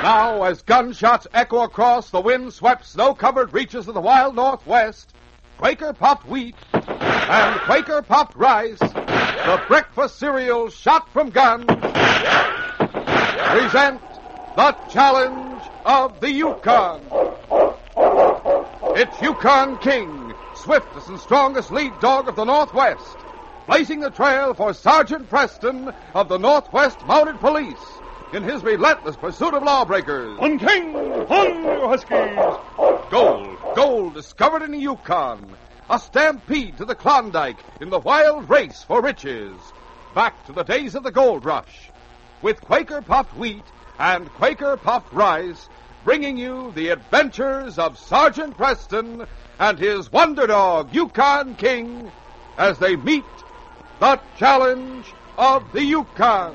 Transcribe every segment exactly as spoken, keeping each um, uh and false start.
Now, as gunshots echo across the wind-swept, snow-covered reaches of the wild Northwest, Quaker Puffed Wheat and Quaker Puffed Rice, the breakfast cereal shot from guns, present the challenge of the Yukon. It's Yukon King, swiftest and strongest lead dog of the Northwest, blazing the trail for Sergeant Preston of the Northwest Mounted Police in his relentless pursuit of lawbreakers. On King! On, you Huskies! Gold, gold discovered in the Yukon. A stampede to the Klondike in the wild race for riches. Back to the days of the gold rush. With Quaker Puffed Wheat and Quaker Puffed Rice, bringing you the adventures of Sergeant Preston and his wonder dog, Yukon King, as they meet the challenge of the Yukon.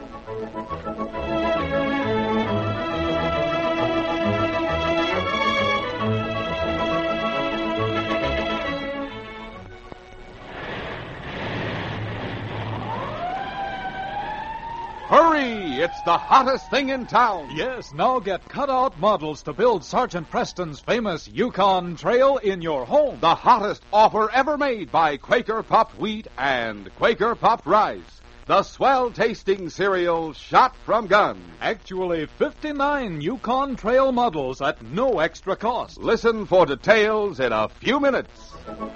Hurry! It's the hottest thing in town. Yes, now get cut-out models to build Sergeant Preston's famous Yukon Trail in your home. The hottest offer ever made by Quaker Puffed Wheat and Quaker Puffed Rice. The swell-tasting cereal shot from guns. Actually, fifty-nine Yukon Trail models at no extra cost. Listen for details in a few minutes.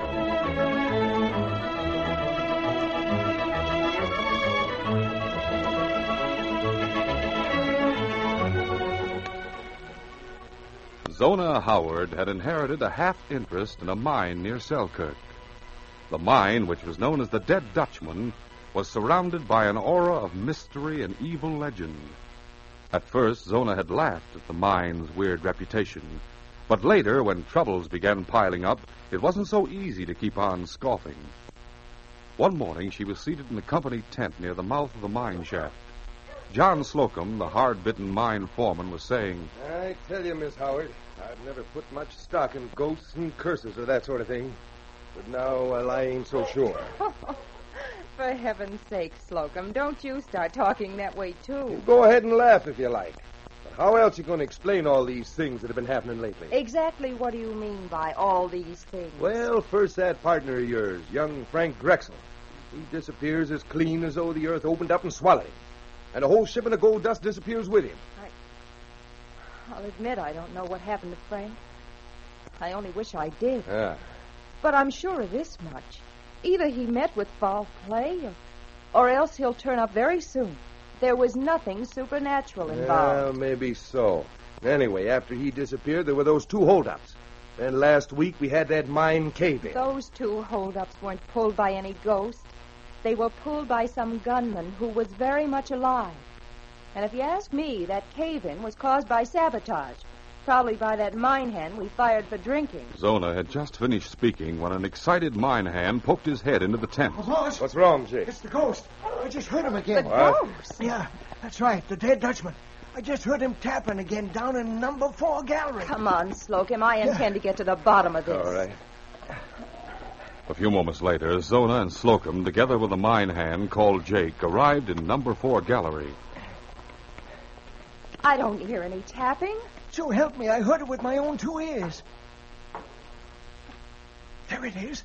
Zona Howard had inherited a half-interest in a mine near Selkirk. The mine, which was known as the Dead Dutchman, was surrounded by an aura of mystery and evil legend. At first, Zona had laughed at the mine's weird reputation. But later, when troubles began piling up, it wasn't so easy to keep on scoffing. One morning, she was seated in the company tent near the mouth of the mine shaft. John Slocum, the hard-bitten mine foreman, was saying, I tell you, Miss Howard, I've never put much stock in ghosts and curses or that sort of thing. But now, well, I ain't so sure. For heaven's sake, Slocum, don't you start talking that way, too. You go ahead and laugh if you like. But how else you going to explain all these things that have been happening lately? Exactly what do you mean by all these things? Well, first that partner of yours, young Frank Drexel. He disappears as clean as though the earth opened up and swallowed him. And a whole shipment of gold dust disappears with him. I, I'll admit I don't know what happened to Frank. I only wish I did. Ah. But I'm sure of this much. Either he met with foul play, or, or else he'll turn up very soon. There was nothing supernatural involved. Well, maybe so. Anyway, after he disappeared, there were those two holdups. Then last week we had that mine cave-in. Those two holdups weren't pulled by any ghost. They were pulled by some gunman who was very much alive. And if you ask me, that cave-in was caused by sabotage. Probably by that mine hand we fired for drinking. Zona had just finished speaking when an excited mine hand poked his head into the tent. Oh, boss. What's wrong, Jake? It's the ghost. I just heard him again. The What? ghost? Yeah, that's right. The Dead Dutchman. I just heard him tapping again down in number four gallery. Come on, Slocum. I intend to get to the bottom of this. All right. A few moments later, Zona and Slocum, together with a mine hand called Jake, arrived in number four gallery. I don't hear any tapping. So help me, I heard it with my own two ears. There it is.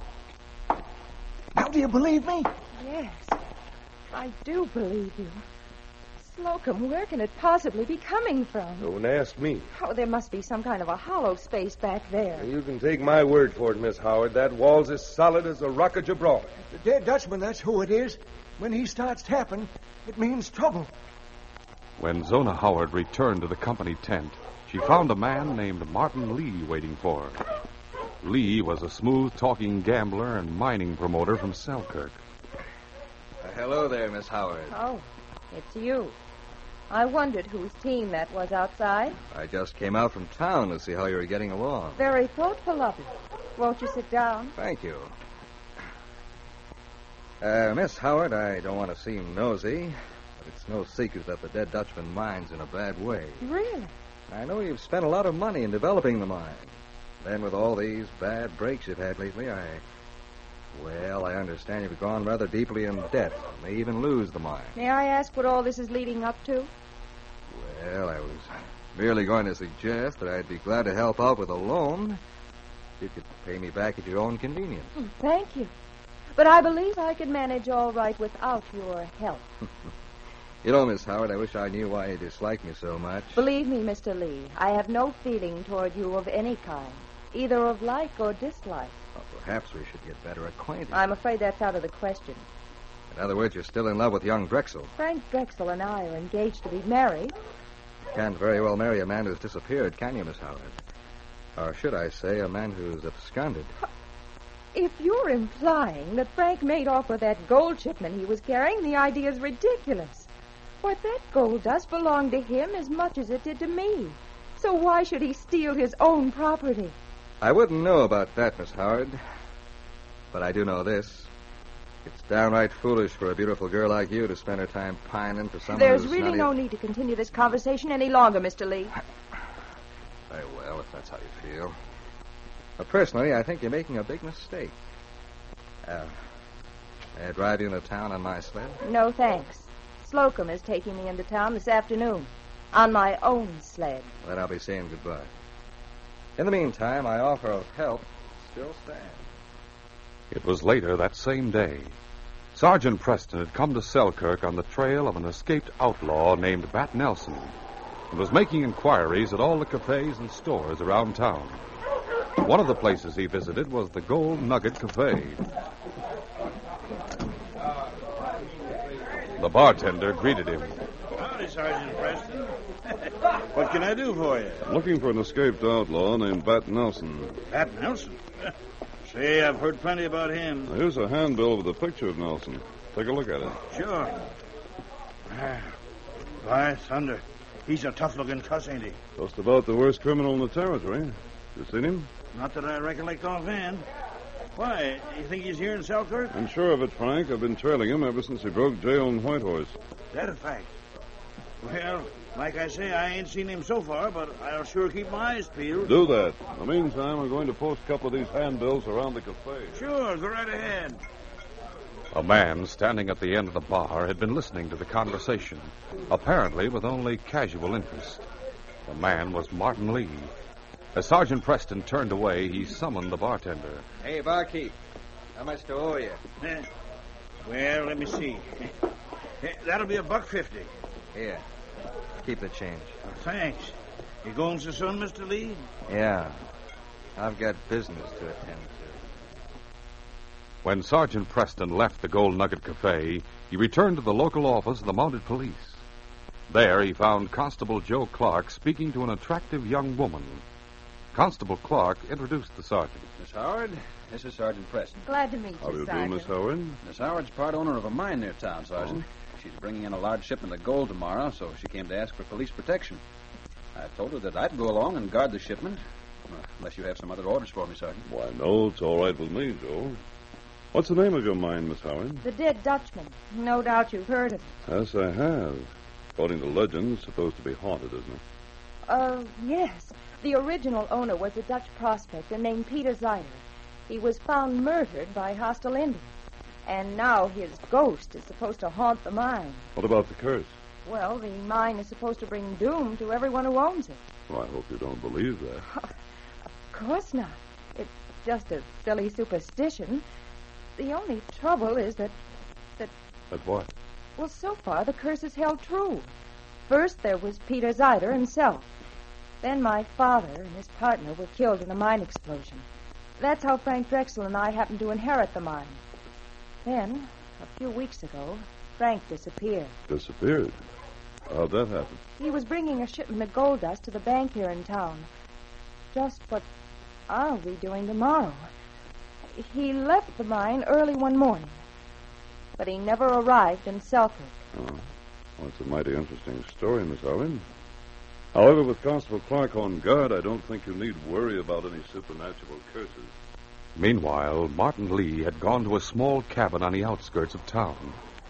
Now, do you believe me? Yes, I do believe you. Slocum, where can it possibly be coming from? Don't ask me. Oh, there must be some kind of a hollow space back there. You can take my word for it, Miss Howard. That wall's as solid as the Rock of Gibraltar. The Dead Dutchman, that's who it is. When he starts tapping, it means trouble. When Zona Howard returned to the company tent, she found a man named Martin Lee waiting for her. Lee was a smooth-talking gambler and mining promoter from Selkirk. Uh, hello there, Miss Howard. Oh, it's you. I wondered whose team that was outside. I just came out from town to see how you were getting along. Very thoughtful of you. Won't you sit down? Thank you. Uh, Miss Howard, I don't want to seem nosy, but it's no secret that the Dead Dutchman mine's in a bad way. Really? I know you've spent a lot of money in developing the mine. Then with all these bad breaks you've had lately, I... Well, I understand you've gone rather deeply in debt. May even lose the mine. May I ask what all this is leading up to? Well, I was merely going to suggest that I'd be glad to help out with a loan. You could pay me back at your own convenience. Oh, thank you. But I believe I could manage all right without your help. You know, Miss Howard, I wish I knew why you dislike me so much. Believe me, Mister Lee, I have no feeling toward you of any kind, either of like or dislike. Well, perhaps we should get better acquainted. I'm afraid that's out of the question. In other words, you're still in love with young Drexel. Frank Drexel and I are engaged to be married. You can't very well marry a man who's disappeared, can you, Miss Howard? Or should I say, a man who's absconded? If you're implying that Frank made off with that gold shipment he was carrying, the idea is ridiculous. Why, that gold dust belonged to him as much as it did to me. So why should he steal his own property? I wouldn't know about that, Miss Howard. But I do know this. It's downright foolish for a beautiful girl like you to spend her time pining for someone There's who's really not no even... need to continue this conversation any longer, Mister Lee. Very well, if that's how you feel. But personally, I think you're making a big mistake. Uh, may I drive you into town on my sled? No, thanks. Slocum is taking me into town this afternoon on my own sled. Then I'll be saying goodbye. In the meantime, my offer of help still stands. It was later that same day. Sergeant Preston had come to Selkirk on the trail of an escaped outlaw named Bat Nelson and was making inquiries at all the cafes and stores around town. One of the places he visited was the Gold Nugget Cafe. The bartender greeted him. Howdy, Sergeant Preston. What can I do for you? I'm looking for an escaped outlaw named Bat Nelson. Bat Nelson? Say, I've heard plenty about him. Now, here's a handbill with a picture of Nelson. Take a look at it. Sure. Ah, by thunder. He's a tough-looking cuss, ain't he? Just about the worst criminal in the territory. You seen him? Not that I recollect offhand. Why, you think he's here in Selkirk? I'm sure of it, Frank. I've been trailing him ever since he broke jail in Whitehorse. That a fact. Well, like I say, I ain't seen him so far, but I'll sure keep my eyes peeled. Do that. In the meantime, I'm going to post a couple of these handbills around the cafe. Sure, go right ahead. A man standing at the end of the bar had been listening to the conversation, apparently with only casual interest. The man was Martin Lee. As Sergeant Preston turned away, he summoned the bartender. Hey, barkeep. How much do I owe you? Eh, well, let me see. Eh, that'll be a buck fifty. Here. Keep the change. Oh, thanks. You going so soon, Mister Lee? Yeah. I've got business to attend to. When Sergeant Preston left the Gold Nugget Cafe, he returned to the local office of the Mounted Police. There he found Constable Joe Clark speaking to an attractive young woman. Constable Clark introduced the sergeant. Miss Howard, this is Sergeant Preston. Glad to meet How do you, you do, Sergeant. Miss Howard? Miss Howard's part owner of a mine near town, Sergeant. Oh. She's bringing in a large shipment of gold tomorrow, so she came to ask for police protection. I told her that I'd go along and guard the shipment, uh, unless you have some other orders for me, Sergeant. Why, no, it's all right with me, Joe. What's the name of your mine, Miss Howard? The Dead Dutchman. No doubt you've heard of it. Yes, I have. According to legend, it's supposed to be haunted, isn't it? Uh, yes. The original owner was a Dutch prospector named Peter Zeider. He was found murdered by hostile Indians. And now his ghost is supposed to haunt the mine. What about the curse? Well, the mine is supposed to bring doom to everyone who owns it. Well, I hope you don't believe that. Of course not. It's just a silly superstition. The only trouble is that, that, That what? well, so far the curse has held true. First there was Peter Zeider himself. Then my father and his partner were killed in a mine explosion. That's how Frank Drexel and I happened to inherit the mine. Then, a few weeks ago, Frank disappeared. Disappeared? How'd that happen? He was bringing a shipment of gold dust to the bank here in town. Just what I'll be doing tomorrow. He left the mine early one morning, but he never arrived in Selkirk. Oh, well, it's a mighty interesting story, Miss Howard. However, with Constable Clark on guard, I don't think you need worry about any supernatural curses. Meanwhile, Martin Lee had gone to a small cabin on the outskirts of town.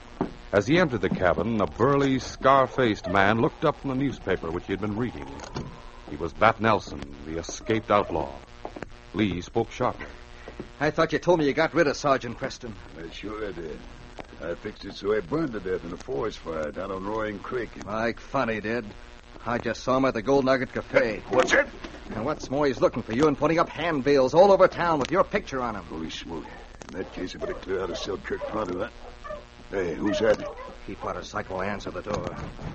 As he entered the cabin, a burly, scar-faced man looked up from the newspaper which he had been reading. He was Bat Nelson, the escaped outlaw. Lee spoke sharply. I thought you told me you got rid of Sergeant Preston. I sure did. I fixed it so I burned to death in a forest fire down on Roaring Creek. Like fun he did. I just saw him at the Gold Nugget Cafe. What's it? And what's more, he's looking for you and putting up handbills all over town with your picture on them. Holy smoke. In that case, I better clear out of Selkirk front of that. Hey, who's that? Keep out of sight while I answer the door.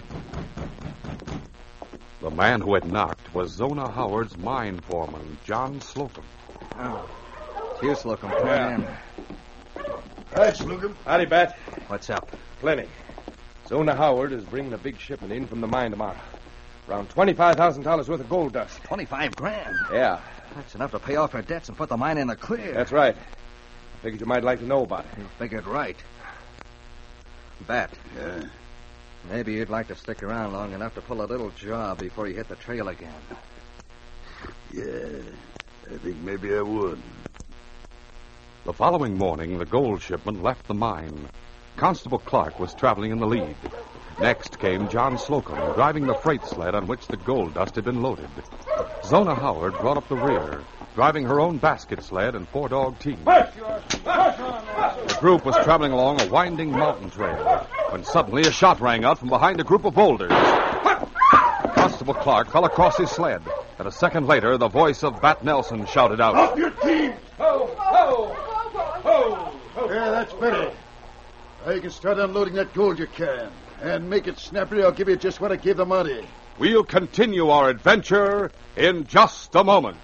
The man who had knocked was Zona Howard's mine foreman, John Slocum. Oh. It's you, Slocum. Come Yeah. on in. Hi, Slocum. Howdy, Bat. What's up? Plenty. Zona Howard is bringing a big shipment in from the mine tomorrow. Around twenty-five thousand dollars worth of gold dust. Twenty-five grand. Yeah, That's enough to pay off her debts and put the mine in the clear. that's right. I figured you might like to know about it. You figured right. Bat, Yeah. maybe you'd like to stick around long enough to pull a little job before you hit the trail again. Yeah. I think maybe I would. The following morning, the gold shipment left the mine. Constable Clark was traveling in the lead. Next came John Slocum, driving the freight sled on which the gold dust had been loaded. Zona Howard brought up the rear, driving her own basket sled and four-dog team. The group was traveling along a winding mountain trail when suddenly a shot rang out from behind a group of boulders. Constable Clark fell across his sled, and a second later, the voice of Bat Nelson shouted out, Off your team! Ho, ho, ho, ho. Yeah, that's better. I can start unloading that gold you can. And make it snappy, I'll give you just what I gave the money. We'll continue our adventure in just a moment.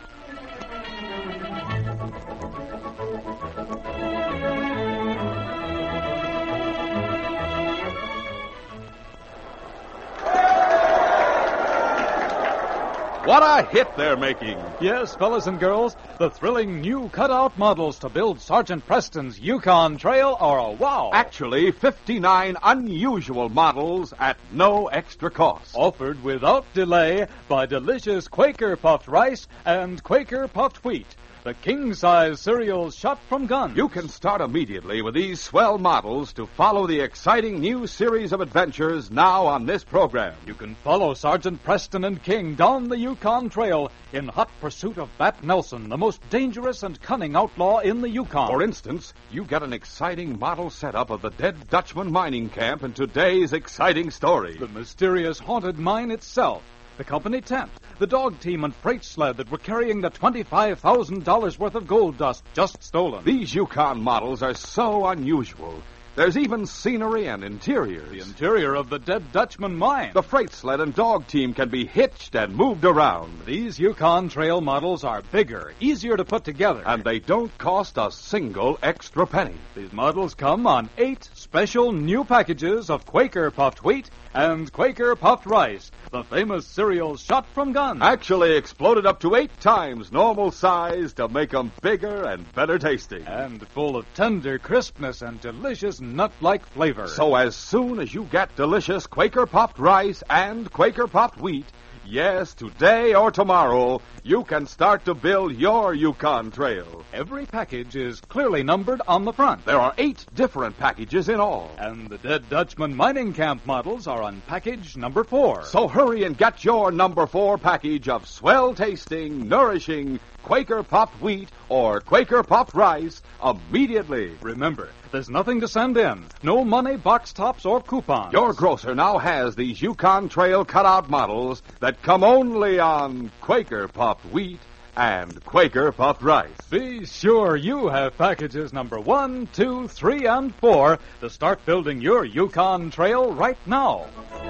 What a hit they're making. Yes, fellas and girls, the thrilling new cutout models to build Sergeant Preston's Yukon Trail are a wow. Actually, fifty-nine unusual models at no extra cost. Offered without delay by delicious Quaker puffed rice and Quaker puffed wheat. The king-size cereals shot from guns. You can start immediately with these swell models to follow the exciting new series of adventures now on this program. You can follow Sergeant Preston and King down the Yukon Trail in hot pursuit of Bat Nelson, the most dangerous and cunning outlaw in the Yukon. For instance, you get an exciting model setup of the Dead Dutchman mining camp in today's exciting story. The mysterious haunted mine itself. The company tent, the dog team and freight sled that were carrying the twenty-five thousand dollars worth of gold dust just stolen. These Yukon models are so unusual. There's even scenery and interiors. The interior of the Dead Dutchman mine. The freight sled and dog team can be hitched and moved around. These Yukon Trail models are bigger, easier to put together. And they don't cost a single extra penny. These models come on eight special new packages of Quaker puffed wheat and Quaker puffed rice, the famous cereals shot from guns. Actually exploded up to eight times normal size to make them bigger and better tasting. And full of tender crispness and delicious nut-like flavor. So as soon as you get delicious Quaker puffed rice and Quaker puffed wheat, yes, today or tomorrow, you can start to build your Yukon Trail. Every package is clearly numbered on the front. There are eight different packages in all. And the Dead Dutchman mining camp models are on package number four. So hurry and get your number four package of swell-tasting, nourishing Quaker puffed wheat or Quaker puffed rice immediately. Remember, there's nothing to send in. No money, box tops, or coupons. Your grocer now has these Yukon Trail cutout models that come only on Quaker puffed wheat and Quaker puffed rice. Be sure you have packages number one, two, three, and four to start building your Yukon Trail right now.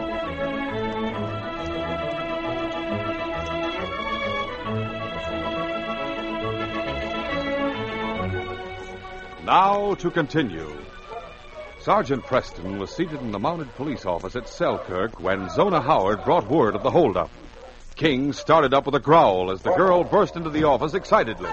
Now to continue. Sergeant Preston was seated in the mounted police office at Selkirk when Zona Howard brought word of the holdup. King started up with a growl as the girl burst into the office excitedly.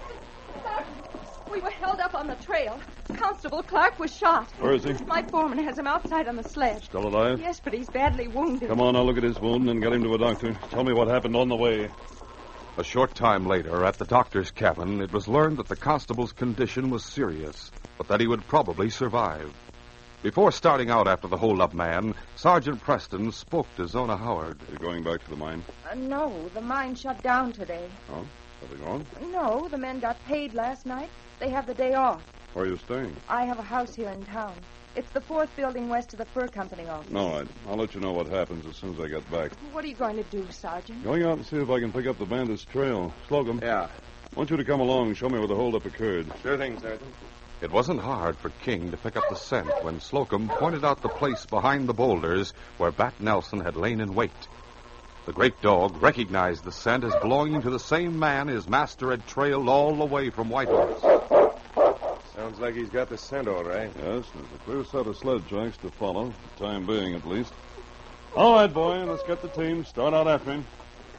We were held up on the trail. Constable Clark was shot. Where is he? My foreman has him outside on the sledge. Still alive? Yes, but he's badly wounded. Come on, I'll look at his wound and get him to a doctor. Tell me what happened on the way. A short time later, at the doctor's cabin, it was learned that the constable's condition was serious, but that he would probably survive. Before starting out after the hold-up man, Sergeant Preston spoke to Zona Howard. You're going back to the mine? Uh, no, the mine shut down today. Oh? Something wrong? No, the men got paid last night. They have the day off. Where are you staying? I have a house here in town. It's the fourth building west of the Fur Company office. All right. I'll let you know what happens as soon as I get back. What are you going to do, Sergeant? Going out and see if I can pick up the bandit's trail. Slocum. Yeah. I want you to come along and show me where the holdup occurred. Sure thing, Sergeant. It wasn't hard for King to pick up the scent when Slocum pointed out the place behind the boulders where Bat Nelson had lain in wait. The great dog recognized the scent as belonging to the same man his master had trailed all the way from Whitehorse. Sounds like he's got the scent all right. Yes, there's a clear set of sled tracks to follow, for the time being at least. All right, boy, let's get the team. Start out after him.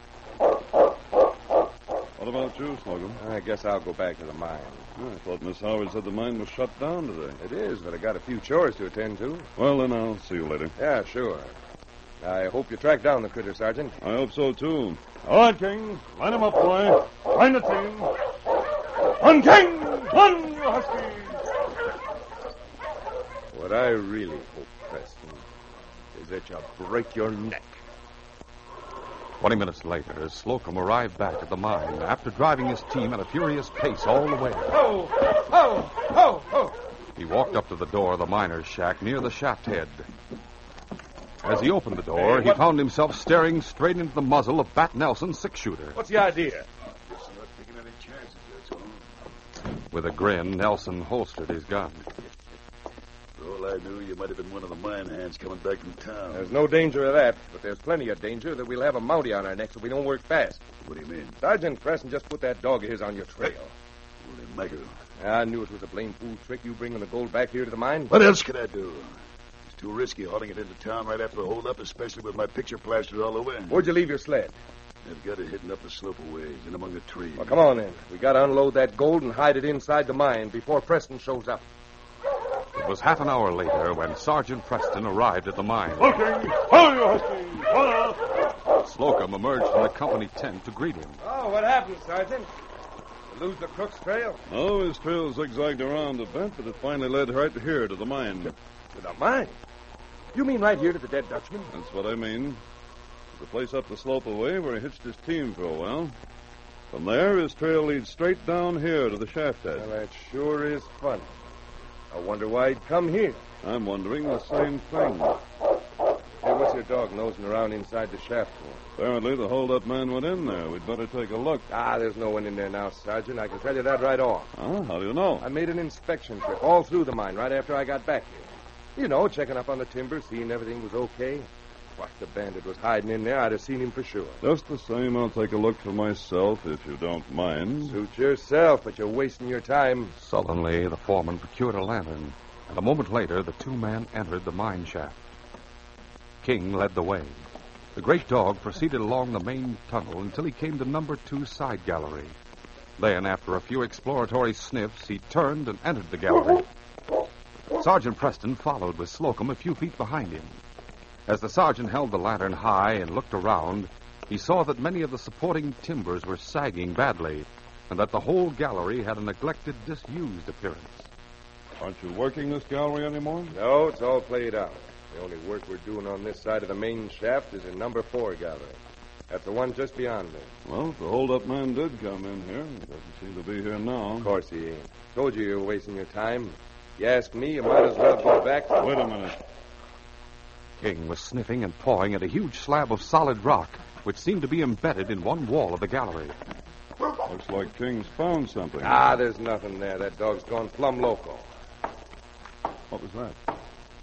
What about you, Slocum? I guess I'll go back to the mine. Oh, I thought Miss Howard said the mine was shut down today. It is, but I got a few chores to attend to. Well, then I'll see you later. Yeah, sure. I hope you track down the critter, Sergeant. I hope so, too. All right, King. Line him up, boy. Find the team. Run, King! Run, you husky! What I really hope, Preston, is that you break your neck. Twenty minutes later, Slocum arrived back at the mine after driving his team at a furious pace all the way. Ho! Ho! Ho! Ho! He walked up to the door of the miner's shack near the shaft head. As he opened the door, Hey, he found himself staring straight into the muzzle of Bat Nelson's six-shooter. What's the idea? Just not taking any chances, that's all. With a grin, Nelson holstered his gun. For all I knew, you might have been one of the mine hands coming back from town. There's no danger of that, but there's plenty of danger that we'll have a Mountie on our necks if we don't work fast. What do you mean? Sergeant Preston just put that dog of his on your trail. Holy mackerel. I knew it was a blame fool trick, you bringing the gold back here to the mine. What else could I do? It's too risky hauling it into town right after the holdup, especially with my picture plastered all over. Where'd you leave your sled? I've got it hidden up the slope a ways, in among the trees. Well, come on then. We got to unload that gold and hide it inside the mine before Preston shows up. It was half an hour later when Sergeant Preston arrived at the mine. Looking! Ho, you husky! Hold Slocum emerged from the company tent to greet him. Oh, what happened, Sergeant? You lose the crook's trail? Oh, his trail zigzagged around a bit, but it finally led right here to the mine. To the mine? You mean right here to the dead Dutchman? That's what I mean. There's a place up the slope away where he hitched his team for a while. From there, his trail leads straight down here to the shaft head. Well, that sure is fun. I wonder why he'd come here. I'm wondering the same thing. Hey, what's your dog nosing around inside the shaft for? Apparently, the hold-up man went in there. We'd better take a look. Ah, there's no one in there now, Sergeant. I can tell you that right off. Huh? How do you know? I made an inspection trip all through the mine right after I got back here. You know, checking up on the timber, seeing everything was okay. If the bandit was hiding in there, I'd have seen him for sure. Just the same, I'll take a look for myself, if you don't mind. Suit yourself, but you're wasting your time. Sullenly, the foreman procured a lantern, and a moment later, the two men entered the mine shaft. King led the way. The great dog proceeded along the main tunnel until he came to number two side gallery. Then, after a few exploratory sniffs, he turned and entered the gallery. Sergeant Preston followed with Slocum a few feet behind him. As the sergeant held the lantern high and looked around, he saw that many of the supporting timbers were sagging badly, and that the whole gallery had a neglected, disused appearance. Aren't you working this gallery anymore? No, it's all played out. The only work we're doing on this side of the main shaft is in number four gallery. That's the one just beyond there. Well, if the hold-up man did come in here, he doesn't seem to be here now. Of course he ain't. Told you you were wasting your time. You ask me, you might as well go back. Wait a minute. King was sniffing and pawing at a huge slab of solid rock, which seemed to be embedded in one wall of the gallery. Looks like King's found something. Ah, there's nothing there. That dog's gone plumb loco. What was that?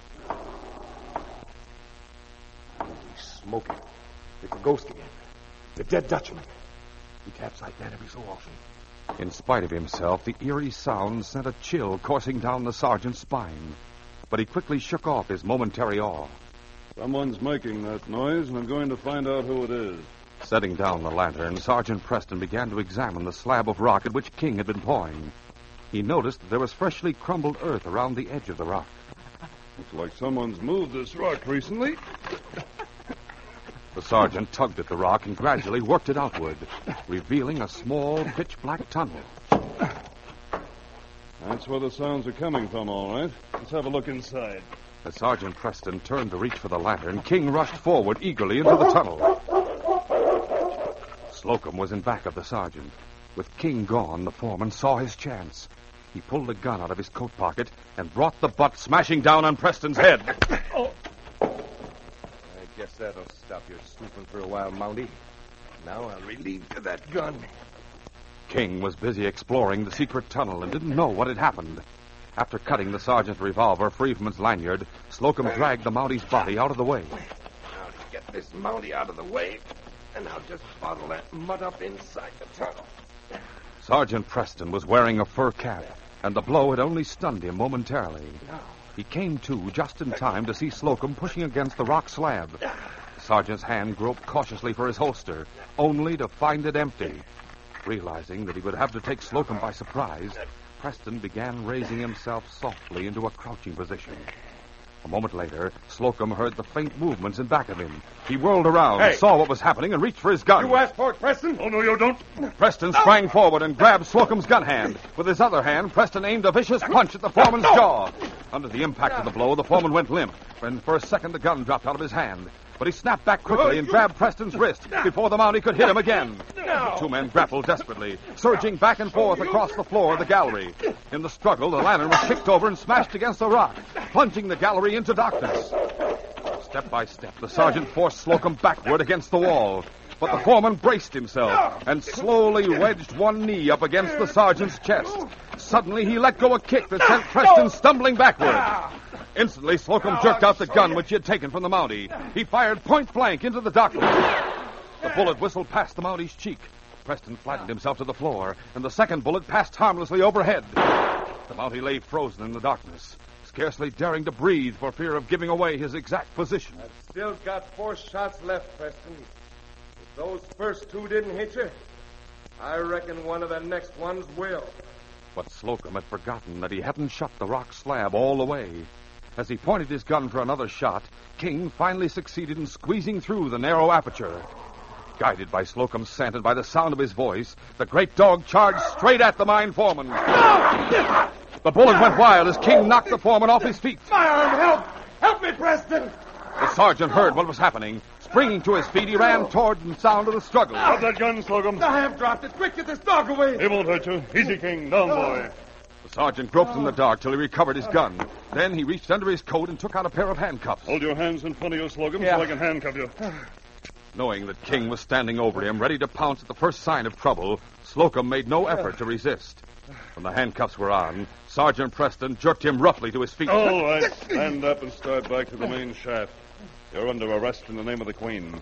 He's smoking. It's a ghost again. The dead Dutchman. He taps like that every so often. In spite of himself, the eerie sound sent a chill coursing down the sergeant's spine. But he quickly shook off his momentary awe. Someone's making that noise, and I'm going to find out who it is. Setting down the lantern, Sergeant Preston began to examine the slab of rock at which King had been pawing. He noticed that there was freshly crumbled earth around the edge of the rock. Looks like someone's moved this rock recently. The sergeant tugged at the rock and gradually worked it outward, revealing a small, pitch-black tunnel. That's where the sounds are coming from, all right. Let's have a look inside. As Sergeant Preston turned to reach for the lantern, King rushed forward eagerly into the tunnel. Slocum was in back of the sergeant. With King gone, the foreman saw his chance. He pulled a gun out of his coat pocket and brought the butt smashing down on Preston's head. Oh. I guess that'll stop your snooping for a while, Mountie. Now I'll relieve you of that gun. King was busy exploring the secret tunnel and didn't know what had happened. After cutting the sergeant's revolver free from its lanyard, Slocum dragged the Mountie's body out of the way. Now to get this Mountie out of the way, and I'll just bottle that mud up inside the tunnel. Sergeant Preston was wearing a fur cap, and the blow had only stunned him momentarily. He came to just in time to see Slocum pushing against the rock slab. The sergeant's hand groped cautiously for his holster, only to find it empty. Realizing that he would have to take Slocum by surprise, Preston began raising himself softly into a crouching position. A moment later, Slocum heard the faint movements in back of him. He whirled around, Hey. saw what was happening, and reached for his gun. You asked for it, Preston? Oh, no, you don't. Preston sprang forward and grabbed Slocum's gun hand. With his other hand, Preston aimed a vicious punch at the foreman's jaw. Under the impact of the blow, the foreman went limp, and for a second the gun dropped out of his hand. But he snapped back quickly and grabbed Preston's wrist before the Mountie could hit him again. The two men grappled desperately, surging back and forth across the floor of the gallery. In the struggle, the lantern was kicked over and smashed against a rock, plunging the gallery into darkness. Step by step, the sergeant forced Slocum backward against the wall. But the foreman braced himself and slowly wedged one knee up against the sergeant's chest. Suddenly, he let go a kick that sent Preston stumbling backward. Instantly, Slocum jerked out the gun which he had taken from the Mountie. He fired point blank into the darkness. The bullet whistled past the Mountie's cheek. Preston flattened himself to the floor, and the second bullet passed harmlessly overhead. The Mountie lay frozen in the darkness, scarcely daring to breathe for fear of giving away his exact position. I've still got four shots left, Preston. If those first two didn't hit you, I reckon one of the next ones will. But Slocum had forgotten that he hadn't shut the rock slab all the way. As he pointed his gun for another shot, King finally succeeded in squeezing through the narrow aperture. Guided by Slocum's scent and by the sound of his voice, the great dog charged straight at the mine foreman. The bullet went wild as King knocked the foreman off his feet. My arm, help! Help me, Preston! The sergeant heard what was happening. Springing to his feet, he ran toward the sound of the struggle. Drop that gun, Slocum. I have dropped it. Quick, get this dog away. It won't hurt you. Easy, King. Down, boy. The sergeant groped in the dark till he recovered his gun. Then he reached under his coat and took out a pair of handcuffs. Hold your hands in front of you, Slocum, Yeah. so I can handcuff you. Knowing that King was standing over him, ready to pounce at the first sign of trouble, Slocum made no effort to resist. When the handcuffs were on, Sergeant Preston jerked him roughly to his feet. All right. Stand up and start back to the main shaft. You're under arrest in the name of the Queen.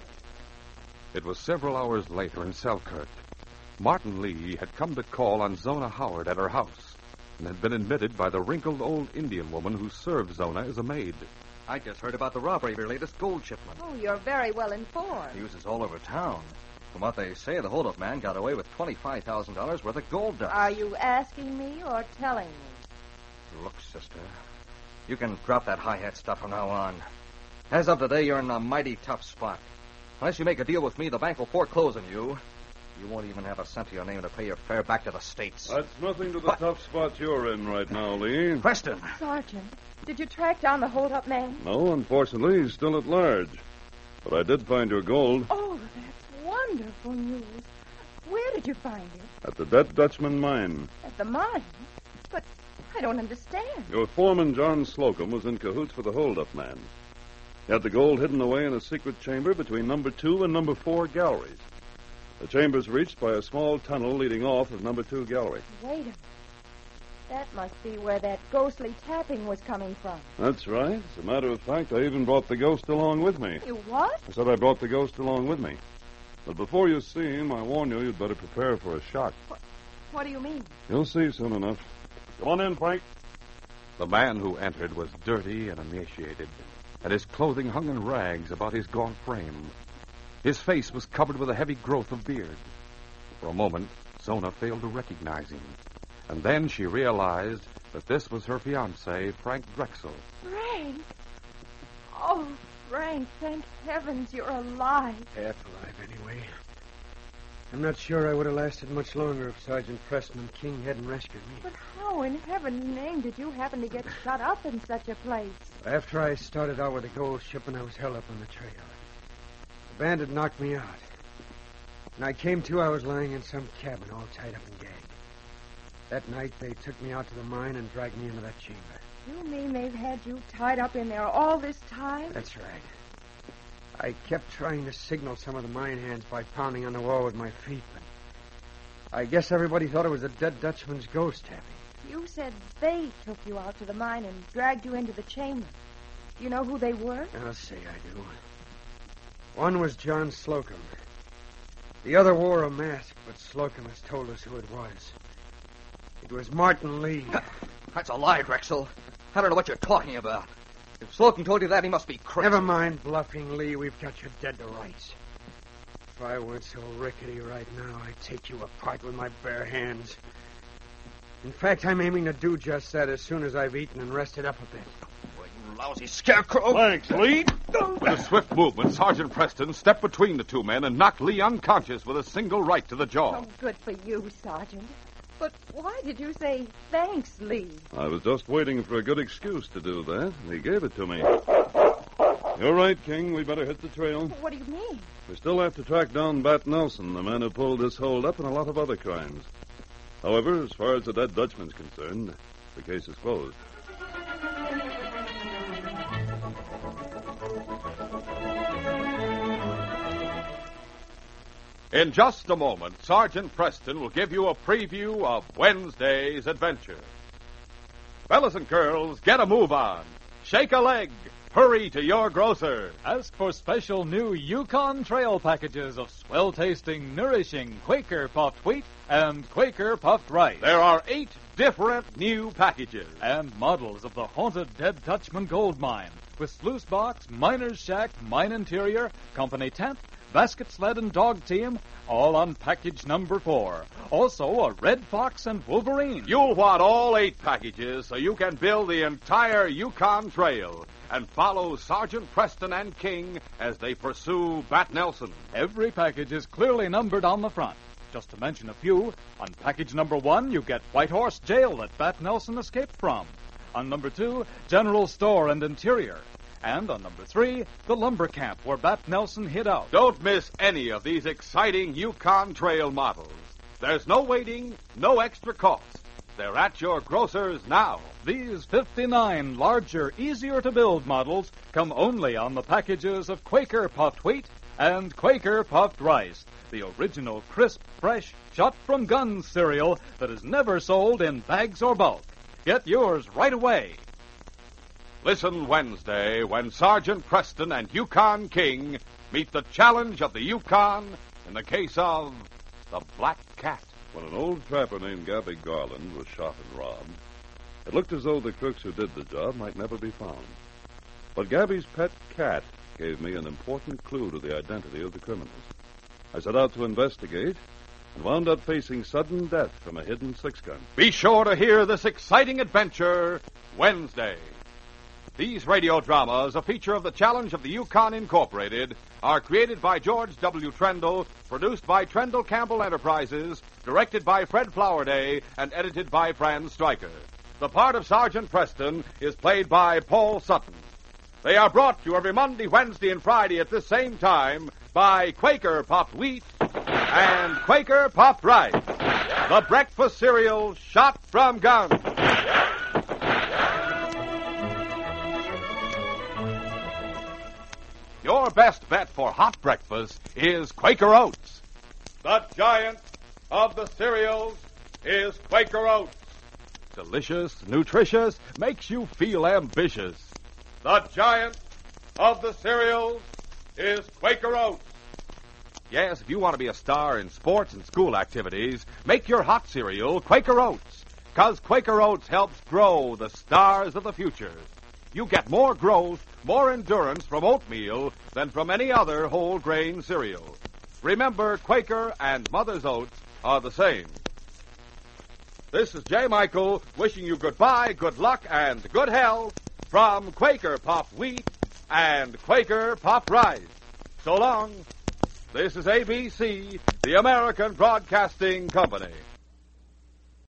It was several hours later in Selkirk. Martin Lee had come to call on Zona Howard at her house and had been admitted by the wrinkled old Indian woman who served Zona as a maid. I just heard about the robbery of your latest gold shipment. Oh, you're very well informed. News is all over town. From what they say, the holdup man got away with twenty-five thousand dollars worth of gold dust. Are you asking me or telling me? Look, sister, you can drop that high-hat stuff from now on. As of today, you're in a mighty tough spot. Unless you make a deal with me, the bank will foreclose on you. You won't even have a cent to your name to pay your fare back to the States. That's nothing to the What? tough spot you're in right now, Lee. Preston! Sergeant, did you track down the hold-up man? No, unfortunately, he's still at large. But I did find your gold Oh, that's wonderful news. Where did you find it? at the Dead Dutchman mine. At the mine? But I don't understand. Your foreman, John Slocum, was in cahoots with the hold-up man. He had the gold hidden away in a secret chamber between number two and number four galleries. The chamber's reached by a small tunnel leading off of number two gallery. Wait a minute. That must be where that ghostly tapping was coming from. That's right. As a matter of fact, I even brought the ghost along with me. You what? I said I brought the ghost along with me. But before you see him, I warn you, you'd better prepare for a shock. What do you mean? You'll see soon enough. Come on in, Frank. The man who entered was dirty and emaciated, and his clothing hung in rags about his gaunt frame. His face was covered with a heavy growth of beard. For a moment, Zona failed to recognize him. And then she realized that this was her fiancé, Frank Drexel. Frank! Oh, Frank, thank heavens you're alive. Half alive, anyway. I'm not sure I would have lasted much longer if Sergeant Preston and King hadn't rescued me. But how in heaven's name did you happen to get shut up in such a place? After I started out with the gold shipment, I was held up on the trail. The bandit knocked me out. When I came to, I was lying in some cabin all tied up and gagged. That night, they took me out to the mine and dragged me into that chamber. You mean they've had you tied up in there all this time? That's right. I kept trying to signal some of the mine hands by pounding on the wall with my feet, but I guess everybody thought it was the dead Dutchman's ghost, Taffy. You said they took you out to the mine and dragged you into the chamber. Do you know who they were? I'll say I do. One was John Slocum. The other wore a mask, but Slocum has told us who it was. It was Martin Lee. That's a lie, Drexel. I don't know what you're talking about. If Slocum told you that, he must be crazy. Never mind bluffing, Lee. We've got you dead to rights. If I weren't so rickety right now, I'd take you apart with my bare hands. In fact, I'm aiming to do just that as soon as I've eaten and rested up a bit. Well, you lousy scarecrow. Thanks, Lee. With a swift movement, Sergeant Preston stepped between the two men and knocked Lee unconscious with a single right to the jaw. Oh, good for you, Sergeant. But why did you say thanks, Lee? I was just waiting for a good excuse to do that. He gave it to me. You're right, King. We better hit the trail. What do you mean? We still have to track down Bat Nelson, the man who pulled this hold up, and a lot of other crimes. However, as far as the dead Dutchman's concerned, the case is closed. In just a moment, Sergeant Preston will give you a preview of Wednesday's adventure. Fellas and girls, get a move on. Shake a leg. Hurry to your grocer. Ask for special new Yukon Trail packages of swell-tasting, nourishing Quaker puffed wheat and Quaker puffed rice. There are eight different new packages. And models of the haunted Dead Dutchman gold mine with sluice box, miner's shack, mine interior, company tent, basket sled and dog team, all on package number four. Also, a Red Fox and Wolverine. You'll want all eight packages so you can build the entire Yukon Trail and follow Sergeant Preston and King as they pursue Bat Nelson. Every package is clearly numbered on the front. Just to mention a few, on package number one, you get White Horse Jail that Bat Nelson escaped from. On number two, General Store and Interior. And on number three, the lumber camp where Bat Nelson hid out. Don't miss any of these exciting Yukon Trail models. There's no waiting, no extra cost. They're at your grocers now. These fifty-nine larger, easier-to-build models come only on the packages of Quaker puffed wheat and Quaker puffed rice, the original crisp, fresh, shot-from-guns cereal that is never sold in bags or bulk. Get yours right away. Listen Wednesday when Sergeant Preston and Yukon King meet the challenge of the Yukon in the case of the Black Cat. When an old trapper named Gabby Garland was shot and robbed, it looked as though the crooks who did the job might never be found. But Gabby's pet cat gave me an important clue to the identity of the criminals. I set out to investigate and wound up facing sudden death from a hidden six-gun. Be sure to hear this exciting adventure Wednesday. These radio dramas, a feature of the Challenge of the Yukon Incorporated, are created by George W. Trendle, produced by Trendle Campbell Enterprises, directed by Fred Flowerday, and edited by Franz Stryker. The part of Sergeant Preston is played by Paul Sutton. They are brought to you every Monday, Wednesday, and Friday at this same time by Quaker Puffed Wheat and Quaker Puffed Rice, the breakfast cereal shot from guns. Your best bet for hot breakfast is Quaker Oats. The giant of the cereals is Quaker Oats. Delicious, nutritious, makes you feel ambitious. The giant of the cereals is Quaker Oats. Yes, if you want to be a star in sports and school activities, make your hot cereal Quaker Oats, because Quaker Oats helps grow the stars of the future. You get more growth, more endurance from oatmeal than from any other whole grain cereal. Remember, Quaker and Mother's Oats are the same. This is J. Michael wishing you goodbye, good luck, and good health from Quaker Puffed Wheat and Quaker Puffed Rice. So long. This is A B C, the American Broadcasting Company.